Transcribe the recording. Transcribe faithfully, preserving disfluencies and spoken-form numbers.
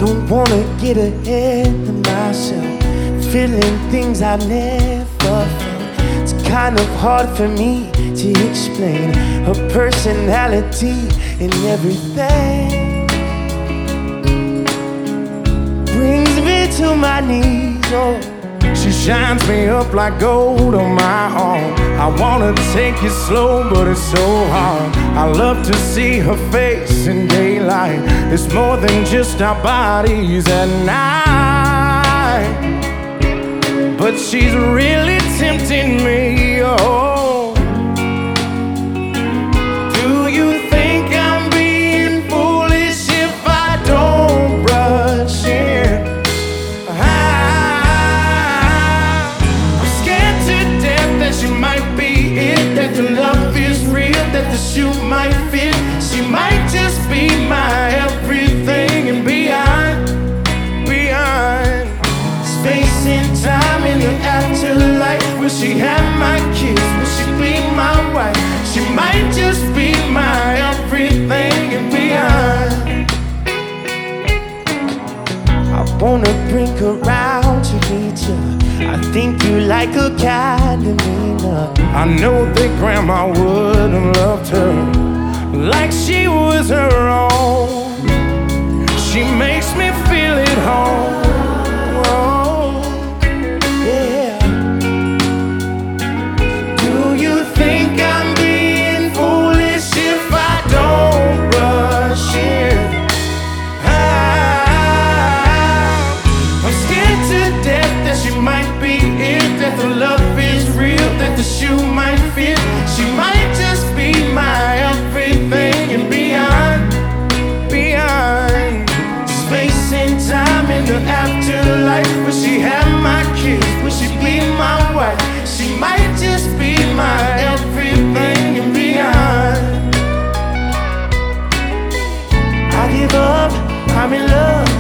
don't wanna get ahead of myself, feeling things I never felt. It's kind of hard for me to explain her personality and everything. Brings me to my knees, oh. She shines me up like gold on my arm. I wanna take it slow, but it's so hard. I love to see her face in daylight. It's more than just our bodies at night. But she's really tempting me, oh. Do you think I'm being foolish if I don't rush in? She might be it, that the love is real, that the shoe might fit. She might just be my everything and beyond, beyond space and time in the afterlife. Will she have my kiss? Will she be my wife? She might just be my everything and beyond. I wanna bring her round to meet you. I think you like her kind of meaner. I know that grandma would have loved her like she was her own. She makes me feel at home. Oh, Yeah. do you think I'm being foolish if I don't rush in? I'm scared to death that she might be it, that the love is real, that the shoe might fit. She might just be my everything and beyond, beyond space and time in the afterlife. Will she have my kiss? Will she be my wife? She might just be my everything and beyond. I give up, I'm in love.